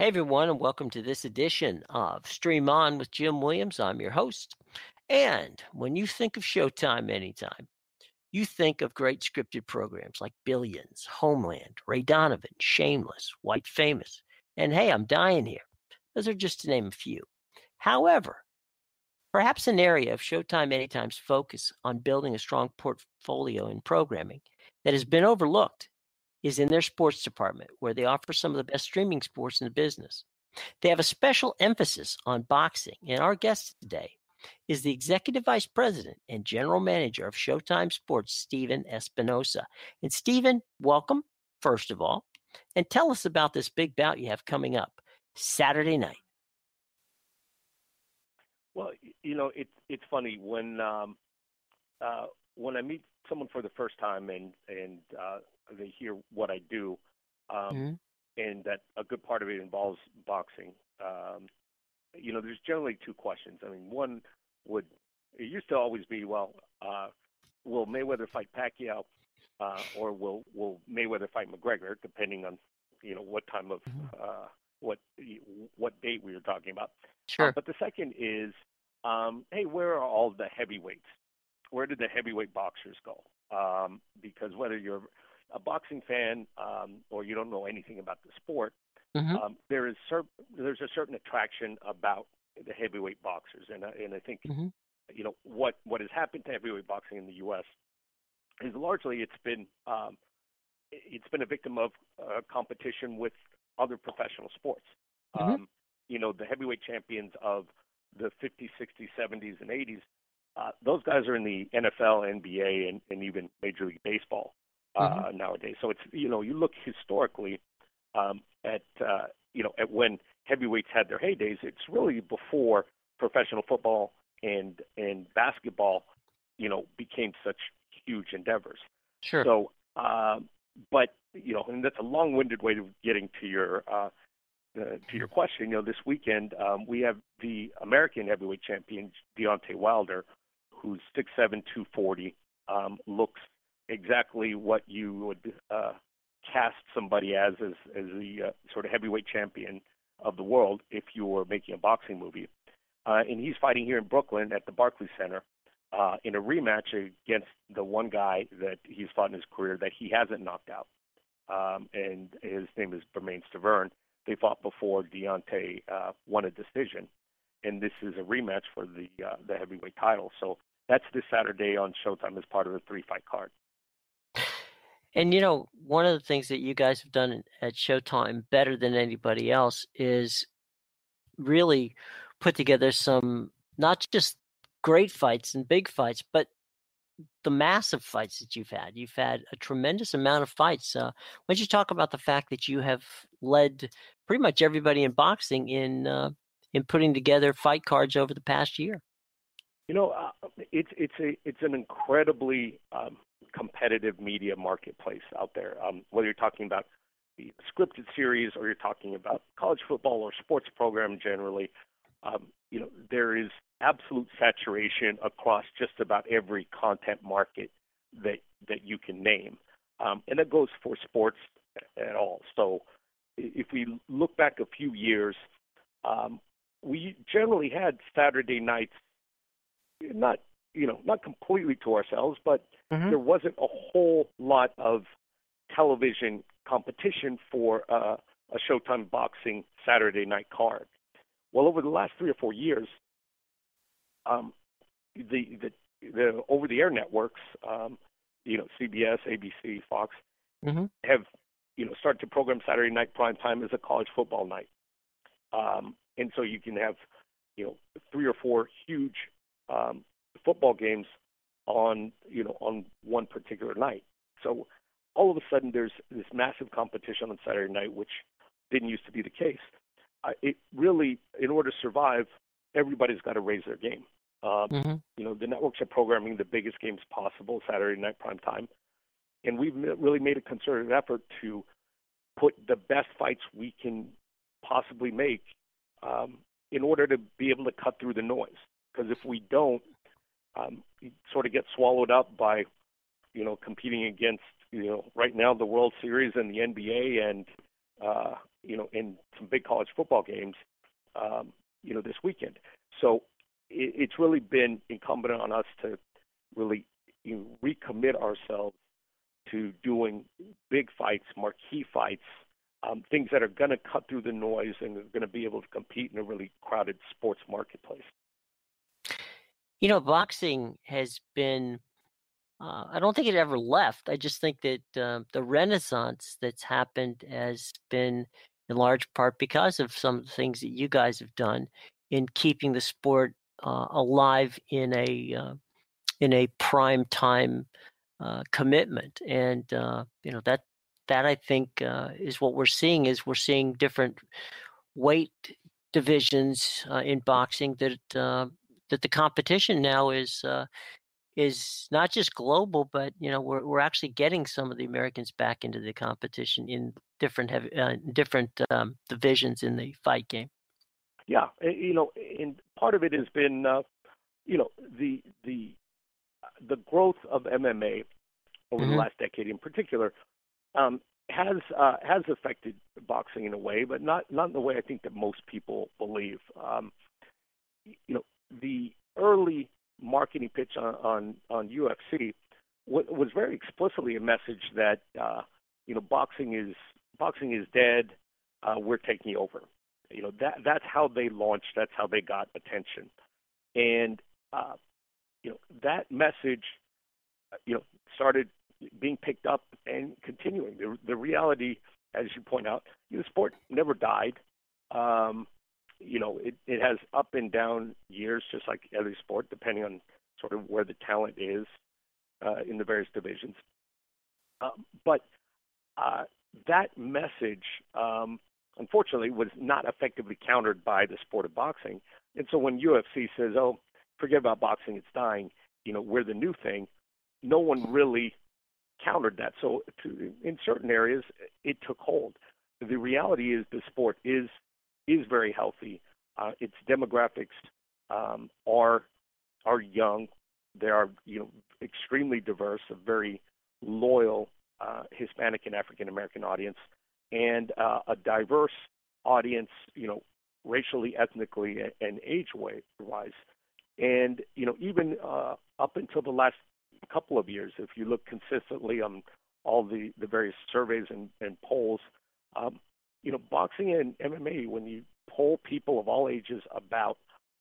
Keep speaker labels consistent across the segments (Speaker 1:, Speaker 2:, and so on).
Speaker 1: Hey everyone, and welcome to this edition of Stream On with Jim Williams. I'm your host. And when you think of Showtime anytime, you think of great scripted programs like Billions, Homeland, Ray Donovan, Shameless, White Famous, and Hey, I'm Dying Here. Those are just to name a few. However, perhaps an area of Showtime Anytime's focus on building a strong portfolio in programming that has been overlooked is in their sports department, where they offer some of the best streaming sports in the business. They have a special emphasis on boxing, and our guest today is the Executive Vice President and General Manager of Showtime Sports, Stephen Espinosa. And Stephen, welcome, first of all, and tell us about this big bout you have coming up Saturday night.
Speaker 2: Well, it's funny when I meet someone for the first time and they hear what I do, and that a good part of it involves boxing. There's generally two questions. I mean, it used to always be, will Mayweather fight Pacquiao, or will Mayweather fight McGregor, depending on what time of what date we were talking about.
Speaker 1: Sure.
Speaker 2: But the second is, hey, where are all the heavyweights? Where did the heavyweight boxers go? Because whether you're a boxing fan or you don't know anything about the sport, there's a certain attraction about the heavyweight boxers, and I think what has happened to heavyweight boxing in the U.S. is largely it's been a victim of competition with other professional sports. The heavyweight champions of the 50s, 60s, 70s, and 80s, those guys are in the NFL, NBA, and even Major League Baseball nowadays. So it's you look historically at when heavyweights had their heydays. It's really before professional football and basketball became such huge endeavors.
Speaker 1: Sure.
Speaker 2: So, and that's a long-winded way of getting to your question. This weekend we have the American heavyweight champion Deontay Wilder, who's 6'7", 240, looks exactly what you would cast somebody as the sort of heavyweight champion of the world if you were making a boxing movie. And he's fighting here in Brooklyn at the Barclays Center in a rematch against the one guy that he's fought in his career that he hasn't knocked out. And his name is Bermane Stiverne. They fought before Deontay won a decision, and this is a rematch for the heavyweight title. So that's this Saturday on Showtime as part of the 3-fight card.
Speaker 1: And one of the things that you guys have done at Showtime better than anybody else is really put together some not just great fights and big fights, but the massive fights that you've had. You've had a tremendous amount of fights. Why don't you talk about the fact that you have led pretty much everybody in boxing in putting together fight cards over the past year?
Speaker 2: It's an incredibly competitive media marketplace out there. Whether you're talking about the scripted series or you're talking about college football or sports program generally, there is absolute saturation across just about every content market that you can name, and that goes for sports at all. So if we look back a few years, we generally had Saturday nights, not completely to ourselves, but there wasn't a whole lot of television competition for a Showtime boxing Saturday night card. Well, over the last 3 or 4 years, the over-the-air networks, CBS, ABC, Fox, have started to program Saturday night prime time as a college football night, and so you can have 3 or 4 huge football games on one particular night. So all of a sudden there's this massive competition on Saturday night, which didn't used to be the case. It really, in order to survive, everybody's got to raise their game. The networks are programming the biggest games possible Saturday night prime time, and we've really made a concerted effort to put the best fights we can possibly make in order to be able to cut through the noise. Because if we don't, you sort of get swallowed up by competing against right now the World Series and the NBA and in some big college football games, this weekend. So it's really been incumbent on us to really recommit ourselves to doing big fights, marquee fights, things that are going to cut through the noise and are going to be able to compete in a really crowded sports marketplace.
Speaker 1: Boxing has been, I don't think it ever left. I just think that the renaissance that's happened has been in large part because of some of the things that you guys have done in keeping the sport alive in a prime time commitment. And, that I think is what we're seeing. Is we're seeing different weight divisions in boxing that the competition now is not just global, but we're actually getting some of the Americans back into the competition in different divisions in the fight game.
Speaker 2: Yeah, and part of it has been the growth of MMA over the last decade in particular has affected boxing in a way, but not in the way I think that most people believe. The early marketing pitch on UFC was very explicitly a message that boxing is dead. We're taking over. That's how they launched. That's how they got attention, and that message started being picked up and continuing. The reality, as you point out, the sport never died. It has up and down years, just like every sport, depending on sort of where the talent is in the various divisions. But that message, unfortunately, was not effectively countered by the sport of boxing. And so when UFC says, "Oh, forget about boxing, it's dying," we're the new thing, no one really countered that. So in certain areas, it took hold. The reality is the sport is very healthy. Its demographics are young. They are extremely diverse, a very loyal Hispanic and African American audience, and a diverse audience, racially, ethnically, and age-wise. And even up until the last couple of years, if you look consistently on all the various surveys and polls, boxing and MMA, when you poll people of all ages about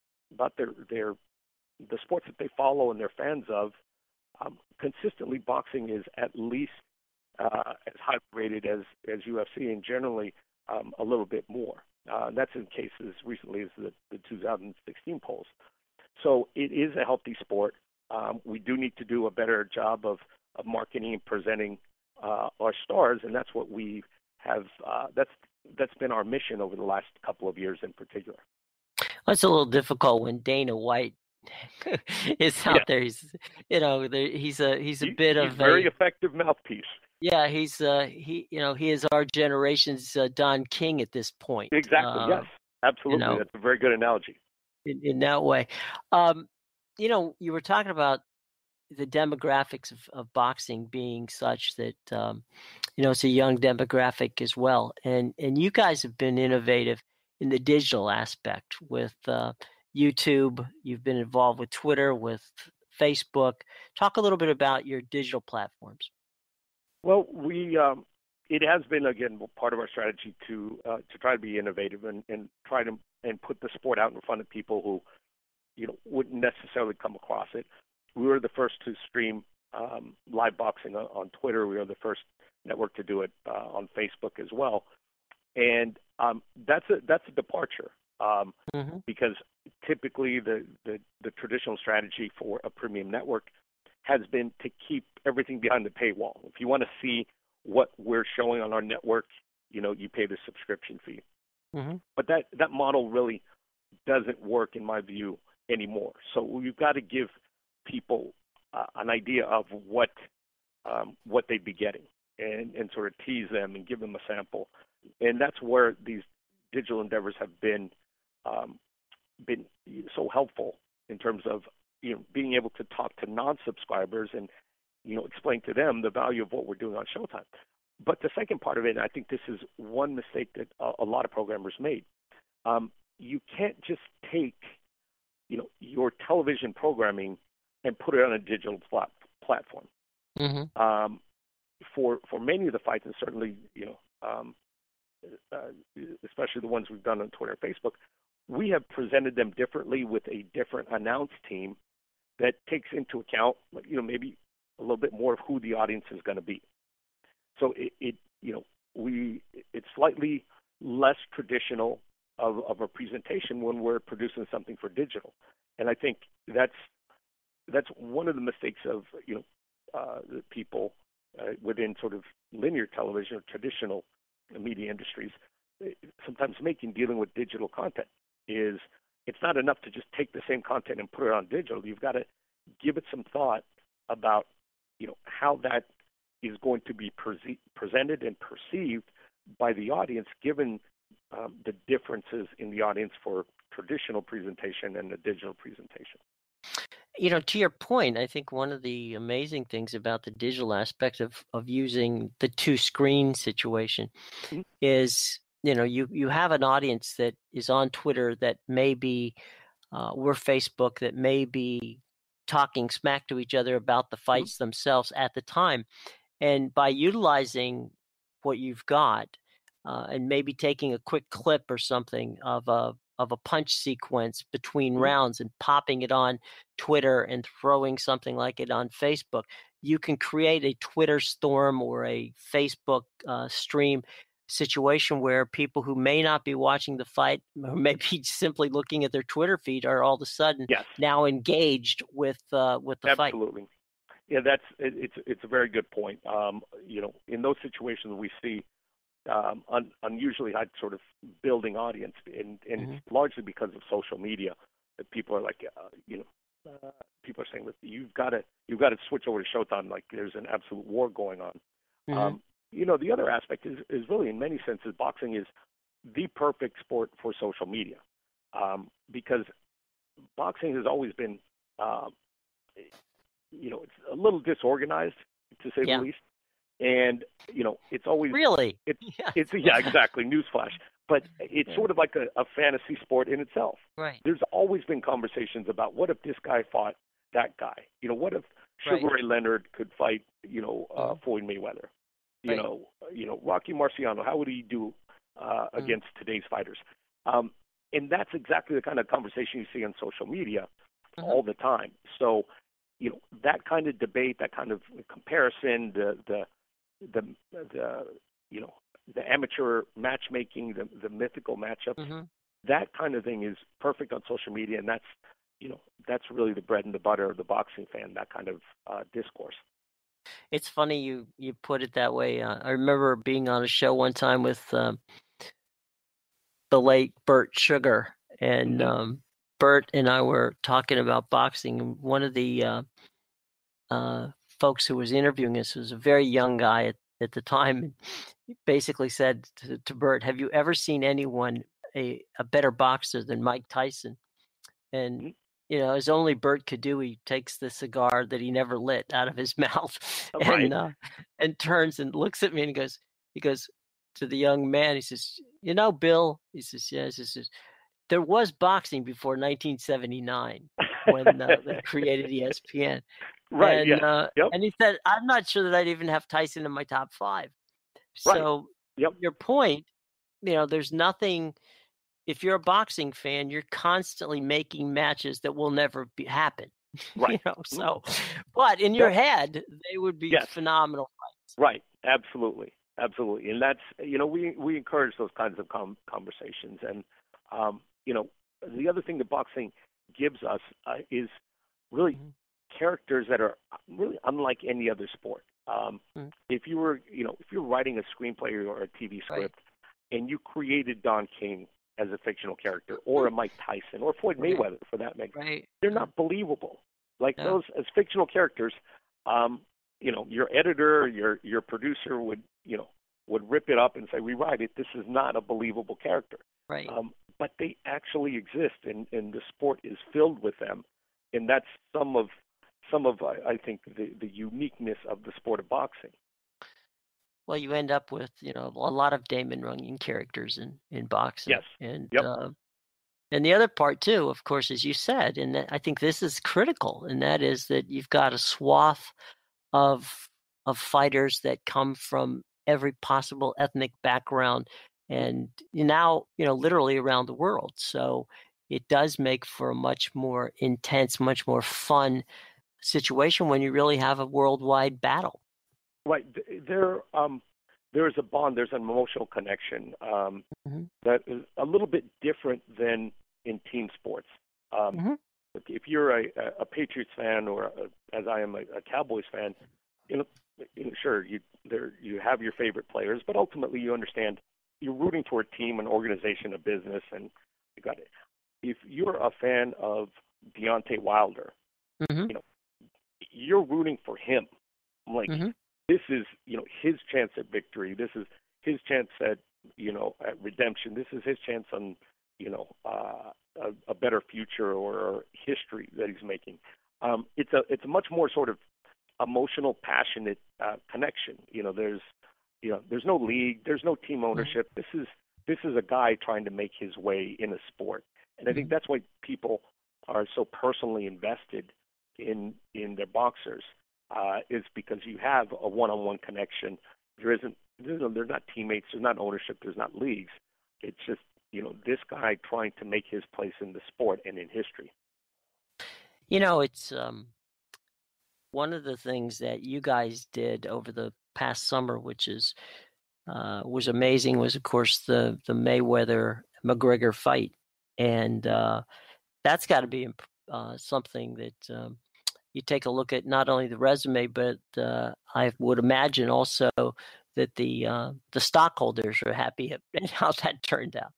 Speaker 2: the sports that they follow and they're fans of, consistently boxing is at least as high rated as UFC, and generally a little bit more. That's in cases as recently as the 2016 polls. So it is a healthy sport. We do need to do a better job of marketing and presenting our stars, and that's what we have. That's been our mission over the last couple of years in particular.
Speaker 1: Well, it's a little difficult when Dana White is out there. He's he's a
Speaker 2: very effective mouthpiece.
Speaker 1: Yeah, he is our generation's Don King at this point.
Speaker 2: Exactly. Yes, absolutely. That's a very good analogy.
Speaker 1: In that way, you were talking about the demographics of boxing being such that it's a young demographic as well, and you guys have been innovative in the digital aspect with YouTube. You've been involved with Twitter, with Facebook. Talk a little bit about your digital platforms.
Speaker 2: Well, it has been, again, part of our strategy to try to be innovative and try to put the sport out in front of people who wouldn't necessarily come across it. We were the first to stream live boxing on Twitter. We were the first network to do it on Facebook as well, and that's a departure because typically the traditional strategy for a premium network has been to keep everything behind the paywall. If you want to see what we're showing on our network, you pay the subscription fee. But that model really doesn't work in my view anymore. So we've got to give people an idea of what they'd be getting and sort of tease them and give them a sample. And that's where these digital endeavors have been so helpful in terms of being able to talk to non-subscribers and explain to them the value of what we're doing on Showtime. But the second part of it, and I think this is one mistake that a lot of programmers made, you can't just take, your television programming and put it on a digital platform.
Speaker 1: Mm-hmm.
Speaker 2: For many of the fights, and certainly, especially the ones we've done on Twitter and Facebook, we have presented them differently with a different announce team that takes into account, maybe a little bit more of who the audience is going to be. So it's slightly less traditional of a presentation when we're producing something for digital, and I think that's one of the mistakes of the people within sort of linear television or traditional media industries sometimes making dealing with digital content is it's not enough to just take the same content and put it on digital. You've got to give it some thought about how that is going to be presented and perceived by the audience, given the differences in the audience for traditional presentation and the digital presentation.
Speaker 1: To your point, I think one of the amazing things about the digital aspect of using the two screen situation
Speaker 2: mm-hmm.
Speaker 1: is, you have an audience that is on Twitter that may be, or Facebook, that may be talking smack to each other about the fights
Speaker 2: mm-hmm.
Speaker 1: themselves at the time. And by utilizing what you've got, and maybe taking a quick clip or something of a punch sequence between
Speaker 2: mm-hmm.
Speaker 1: rounds and popping it on Twitter and throwing something like it on Facebook, you can create a Twitter storm or a Facebook stream situation where people who may not be watching the fight, or maybe simply looking at their Twitter feed, are all of a sudden now engaged with the fight.
Speaker 2: Absolutely. Yeah, it's a very good point. In those situations we see unusually high sort of building audience, and
Speaker 1: mm-hmm.
Speaker 2: it's largely because of social media that people are like, people are saying, you've got to switch over to Showtime, like there's an absolute war going on.
Speaker 1: Mm-hmm.
Speaker 2: The other aspect is really, in many senses, boxing is the perfect sport for social media, because boxing has always been, it's a little disorganized, to say the least. And it's always
Speaker 1: really
Speaker 2: it's exactly, newsflash. But it's sort of like a fantasy sport in itself.
Speaker 1: Right.
Speaker 2: There's always been conversations about what if this guy fought that guy. What if Sugar Ray Leonard could fight Floyd Mayweather. Rocky Marciano. How would he do against today's fighters? And that's exactly the kind of conversation you see on social media all the time. So that kind of debate, that kind of comparison, the amateur matchmaking, the mythical matchups, that kind of thing is perfect on social media, and that's really the bread and the butter of the boxing fan, that kind of discourse.
Speaker 1: It's funny you put it that way. I remember being on a show one time with the late Bert Sugar, and Bert and I were talking about boxing, and one of the folks who was interviewing us was a very young guy at the time, and he basically said to Bert, "Have you ever seen anyone a better boxer than Mike Tyson?" And as only Bert could do, he takes the cigar that he never lit out of his mouth, and turns and looks at me, and he goes to the young man. He says, Bill, he says, yes, he says, there was boxing before 1979 when they created ESPN.
Speaker 2: Right.
Speaker 1: And, and he said, I'm not sure that I'd even have Tyson in my top 5. So your point, there's nothing. If you're a boxing fan, you're constantly making matches that will never happen.
Speaker 2: Right.
Speaker 1: So, but in your head, they would be phenomenal fights.
Speaker 2: Right. Absolutely. Absolutely. And that's, we encourage those kinds of conversations. And, the other thing that boxing gives us is really characters that are really unlike any other sport. If you were writing a screenplay or a TV script and you created Don King as a fictional character, or a Mike Tyson, or Floyd Mayweather for that matter, they're not believable. Like those as fictional characters, your editor, your producer would rip it up and say, rewrite it. This is not a believable character.
Speaker 1: Right.
Speaker 2: But they actually exist, and the sport is filled with them, and that's some of I think the uniqueness of the sport of boxing.
Speaker 1: Well, you end up with, a lot of Damon Runyon characters in boxing,
Speaker 2: Yes. Yep.
Speaker 1: and the other part too, of course, as you said, and I think this is critical, and that is that you've got a swath of fighters that come from every possible ethnic background, and now, literally around the world. So it does make for a much more intense, much more fun situation when you really have a worldwide battle.
Speaker 2: Right. There's a bond. There's an emotional connection
Speaker 1: Hmm.
Speaker 2: that is a little bit different than in team sports. Um,
Speaker 1: Hmm.
Speaker 2: if you're a Patriots fan or as I am a Cowboys fan, you know, sure you have your favorite players, but ultimately you understand you're rooting for a team, an organization, a business, and you got it. If you're a fan of Deontay Wilder,
Speaker 1: Hmm.
Speaker 2: you know you're rooting for him. Like
Speaker 1: Hmm.
Speaker 2: this is his chance at victory. This is his chance at at redemption. This is his chance on a better future or history that he's making. It's a much more sort of emotional, passionate connection. There's no league, there's no team
Speaker 1: Hmm.
Speaker 2: ownership. This is a guy trying to make his way in a sport, and I think
Speaker 1: Hmm.
Speaker 2: that's why people are so personally invested in their boxers. Is because you have a one-on-one connection. They're not teammates. There's not ownership. There's not leagues. It's just this guy trying to make his place in the sport and in history.
Speaker 1: It's one of the things that you guys did over the past summer, which is was amazing, was of course the Mayweather McGregor fight, and that's got to be something that you take a look at, not only the resume, but I would imagine also that the stockholders are happy at how that turned out.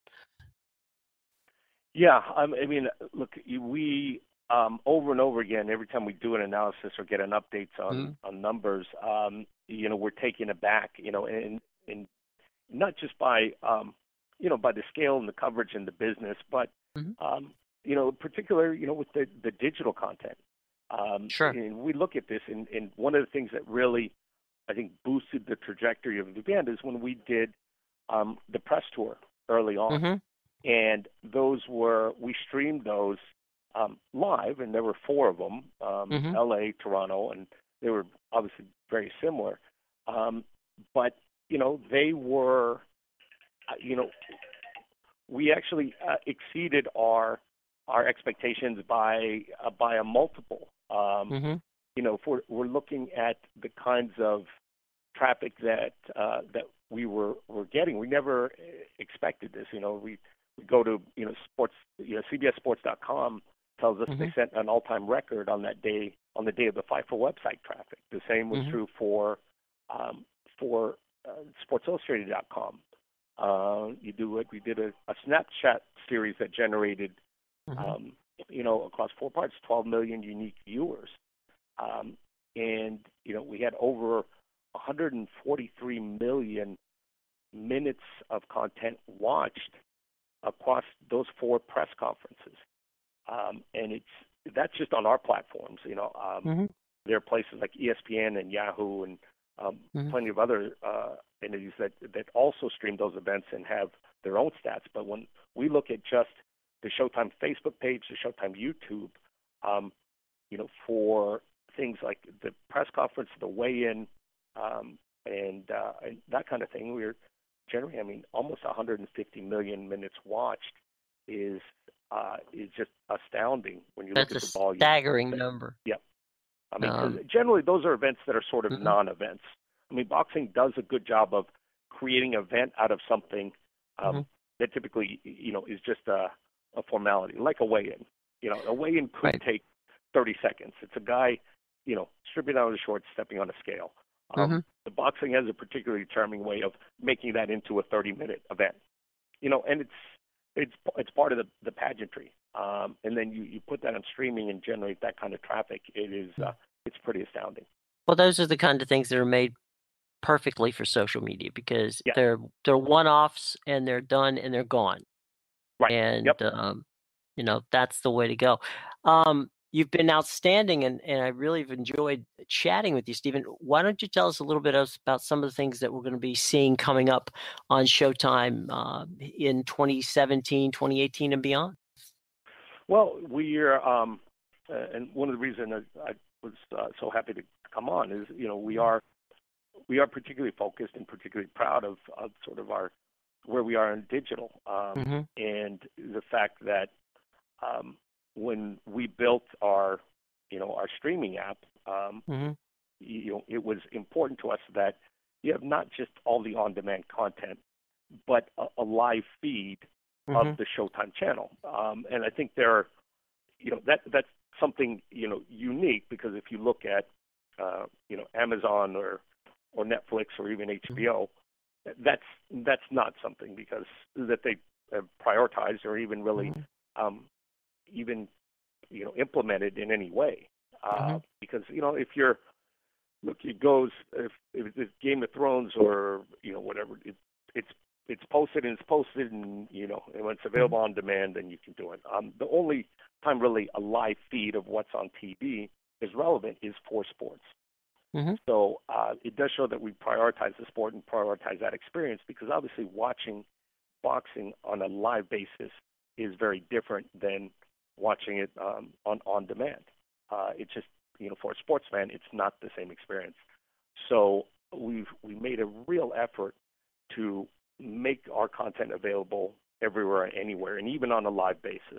Speaker 2: Yeah, I mean, look, we over and over again, every time we do an analysis or get an updates on
Speaker 1: Mm-hmm.
Speaker 2: numbers, we're taken aback, and not just by by the scale and the coverage and the business, but
Speaker 1: Mm-hmm.
Speaker 2: in particular, with the digital content.
Speaker 1: Sure.
Speaker 2: And we look at this, and one of the things that really I think boosted the trajectory of the event is when we did the press tour early on,
Speaker 1: Mm-hmm.
Speaker 2: and we streamed those live, and there were four of them,
Speaker 1: Mm-hmm.
Speaker 2: L.A., Toronto, and they were obviously very similar, but they were, you know, we actually exceeded our expectations by a multiple.
Speaker 1: Mm-hmm.
Speaker 2: If we're looking at the kinds of traffic that we were getting, we never expected this. We go to sports, CBSSports.com tells us
Speaker 1: Mm-hmm.
Speaker 2: they set an all-time record on that day, on the day of the fight, for website traffic. The same was
Speaker 1: Mm-hmm.
Speaker 2: true for Sports Illustrated.com. We did a Snapchat series that generated,
Speaker 1: Mm-hmm.
Speaker 2: um, across four parts, 12 million unique viewers. Um, and, we had over 143 million minutes of content watched across those four press conferences. And that's just on our platforms.
Speaker 1: Mm-hmm.
Speaker 2: There are places like ESPN and Yahoo and
Speaker 1: Mm-hmm.
Speaker 2: plenty of other entities that also stream those events and have their own stats. But when we look at just the Showtime Facebook page, the Showtime YouTube, um, for things like the press conference, the weigh-in, and that kind of thing, we're generating, almost 150 million minutes watched is just astounding when you look
Speaker 1: That's
Speaker 2: at
Speaker 1: a
Speaker 2: the volume.
Speaker 1: staggering number.
Speaker 2: Yeah, because
Speaker 1: Um,
Speaker 2: generally those are events that are sort of
Speaker 1: mm-hmm.
Speaker 2: non-events. Boxing does a good job of creating an event out of something
Speaker 1: Mm-hmm.
Speaker 2: that typically, is just a formality, like a weigh-in. A weigh-in could
Speaker 1: Right.
Speaker 2: take 30 seconds. It's a guy, stripping out of his shorts, stepping on a scale.
Speaker 1: Mm-hmm.
Speaker 2: The boxing has a particularly charming way of making that into a 30-minute event. And it's part of the pageantry. And then you put that on streaming and generate that kind of traffic. It's pretty astounding.
Speaker 1: Well, those are the kind of things that are made perfectly for social media, because
Speaker 2: Yes.
Speaker 1: they're one-offs and they're done and they're gone.
Speaker 2: Right.
Speaker 1: And
Speaker 2: Yep.
Speaker 1: that's the way to go. Um, you've been outstanding, and I really have enjoyed chatting with you, Stephen. Why don't you tell us a little bit about some of the things that we're going to be seeing coming up on Showtime in 2017, 2018, and beyond?
Speaker 2: Well, we're and one of the reasons I was so happy to come on is, we are particularly focused and particularly proud of sort of our where we are in digital, and the fact that when we built our streaming app, it was important to us that you have not just all the on-demand content, but a live feed of the Showtime channel. And I think that's something unique, because if you look at Amazon or Netflix or even HBO, that's not something because that they prioritize or even really even implemented in any way. Because if you're if it's Game of Thrones or whatever, it's posted and and when it's available on demand, then you can do it. The only time really a live feed of what's on TV is relevant is for sports. So it does show that we prioritize the sport and prioritize that experience, because obviously watching boxing on a live basis is very different than watching it on demand. It's just, for a sports fan, it's not the same experience. So we made a real effort to make our content available everywhere and anywhere, and even on a live basis.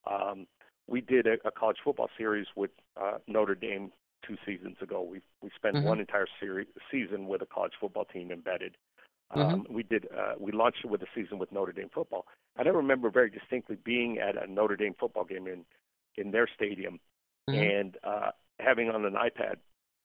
Speaker 2: We did a college football series with Notre Dame 2 seasons ago. We spent one entire season with a college football team embedded. We launched it with a season with Notre Dame football. And I remember very distinctly being at a Notre Dame football game in their stadium and having on an iPad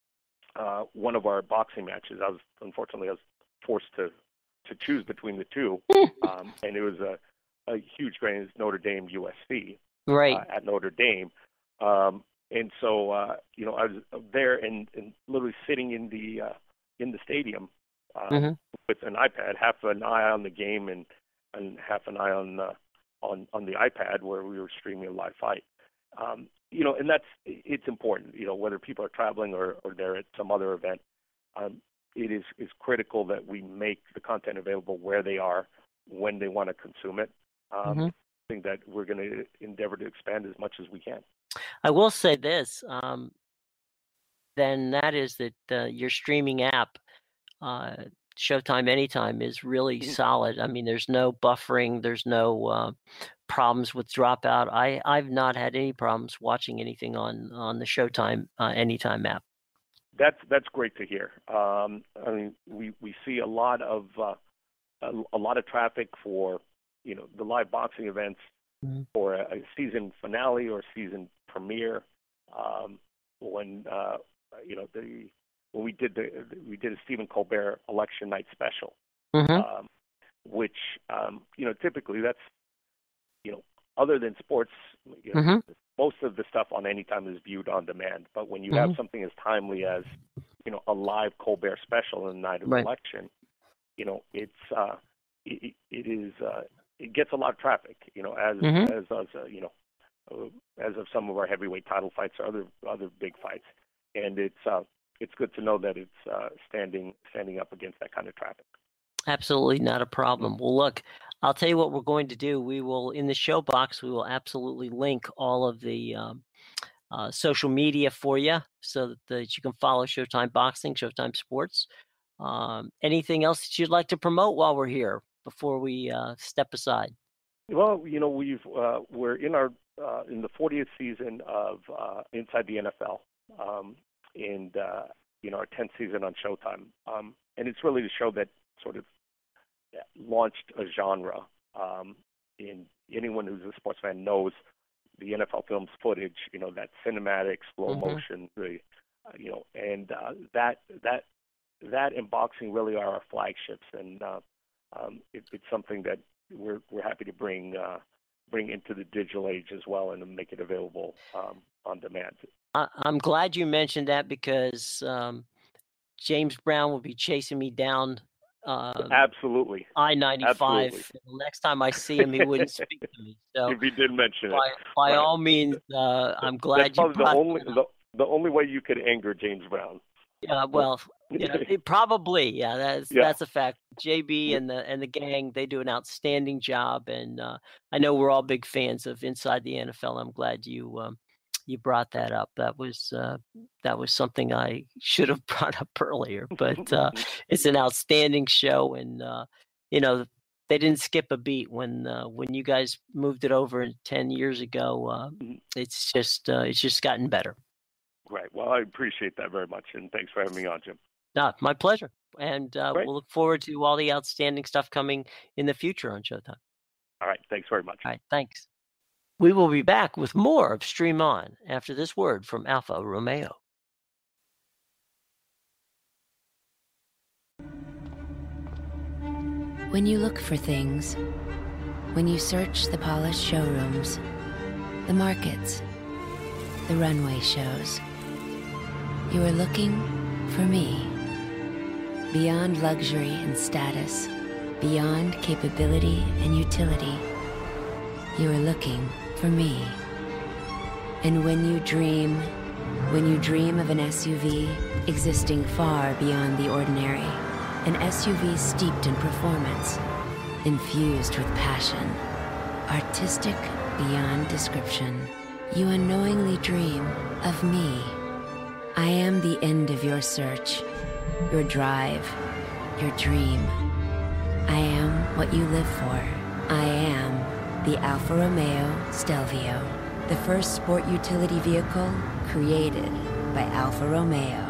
Speaker 2: one of our boxing matches. Unfortunately, I was forced to choose between the two, and it was a huge game. It was Notre Dame USC at Notre Dame. And so, I was there and literally sitting in the stadium with an iPad, half an eye on the game and half an eye on the iPad where we were streaming a live fight. And it's important, whether people are traveling or they're at some other event. It is critical that we make the content available where they are when they want to consume it. I think that we're going to endeavor to expand as much as we can.
Speaker 1: I will say this, then that is that your streaming app, Showtime Anytime, is really solid. I mean, there's no buffering, there's no problems with dropout. I've not had any problems watching anything on the Showtime Anytime app.
Speaker 2: That's great to hear. I mean, we see a lot of traffic for the live boxing events, for a season finale or season premiere. When we did a Stephen Colbert election night special, which typically that's other than sports, most of the stuff on Anytime is viewed on demand. But when you have something as timely as a live Colbert special in the night of election, it gets a lot of traffic. As of some of our heavyweight title fights or other big fights, and it's good to know that it's standing up against that kind of traffic.
Speaker 1: Absolutely not a problem. Well, look, I'll tell you what we're going to do. We will, in the show box, we will absolutely link all of the social media for you so that you can follow Showtime Boxing, Showtime Sports. Anything else that you'd like to promote while we're here before we step aside?
Speaker 2: Well, we're in the 40th season of Inside the NFL, and our 10th season on Showtime, and it's really the show that sort of launched a genre. And anyone who's a sports fan knows the NFL Films footage, that cinematic slow motion, and that and boxing really are our flagships, and it's something that we're happy to bring into the digital age as well, and make it available on demand.
Speaker 1: I'm glad you mentioned that, because James Brown will be chasing me down
Speaker 2: Absolutely.
Speaker 1: I-95.
Speaker 2: Absolutely.
Speaker 1: The next time I see him, he wouldn't speak to me. So
Speaker 2: If he did mention it.
Speaker 1: by
Speaker 2: Right.
Speaker 1: all means, I'm glad
Speaker 2: That's
Speaker 1: you
Speaker 2: probably
Speaker 1: brought
Speaker 2: the only way you could anger James Brown.
Speaker 1: well, probably,
Speaker 2: Yeah.
Speaker 1: that's a fact. JB and the gang, they do an outstanding job, and I know we're all big fans of Inside the NFL. I'm glad you brought that up. That was something I should have brought up earlier, but it's an outstanding show, and they didn't skip a beat when you guys moved it over 10 years ago. It's just gotten better.
Speaker 2: Right. Well, I appreciate that very much, and thanks for having me on, Jim.
Speaker 1: My pleasure. And we'll look forward to all the outstanding stuff coming in the future on Showtime.
Speaker 2: All right. Thanks very much.
Speaker 1: All right. Thanks. We will be back with more of Stream On after this word from Alfa Romeo.
Speaker 3: When you look for things, when you search the polished showrooms, the markets, the runway shows, you are looking for me. Beyond luxury and status, beyond capability and utility, you are looking for me. And when you dream of an SUV existing far beyond the ordinary, an SUV steeped in performance, infused with passion, artistic beyond description, you unknowingly dream of me. I am the end of your search, your drive, your dream. I am what you live for. I am the Alfa Romeo Stelvio, the first sport utility vehicle created by Alfa Romeo.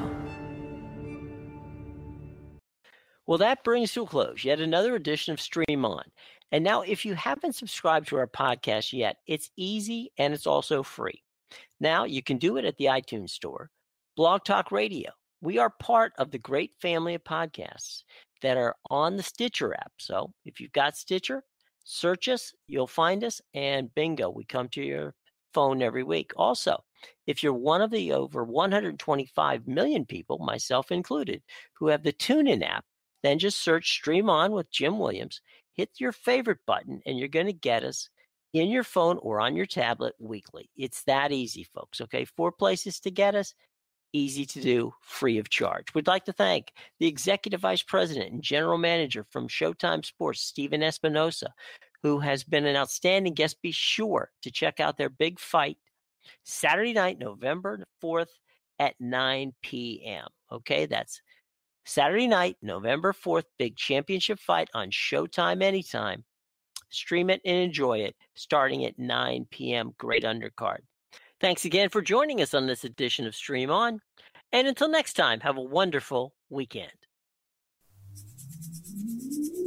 Speaker 1: Well, that brings to a close yet another edition of Stream On. And now, if you haven't subscribed to our podcast yet, it's easy and it's also free. Now, you can do it at the iTunes Store. Blog Talk Radio. We are part of the great family of podcasts that are on the Stitcher app. So if you've got Stitcher, search us, you'll find us, and bingo, we come to your phone every week. Also, if you're one of the over 125 million people, myself included, who have the TuneIn app, then just search Stream On with Jim Williams, hit your favorite button, and you're going to get us in your phone or on your tablet weekly. It's that easy, folks, okay? 4 places to get us, easy to do, free of charge. We'd like to thank the Executive Vice President and General Manager from Showtime Sports, Steven Espinosa, who has been an outstanding guest. Be sure to check out their big fight Saturday night, November 4th at 9 p.m. Okay, that's Saturday night, November 4th, big championship fight on Showtime anytime. Stream it and enjoy it starting at 9 p.m. Great undercard. Thanks again for joining us on this edition of Stream On. And until next time, have a wonderful weekend.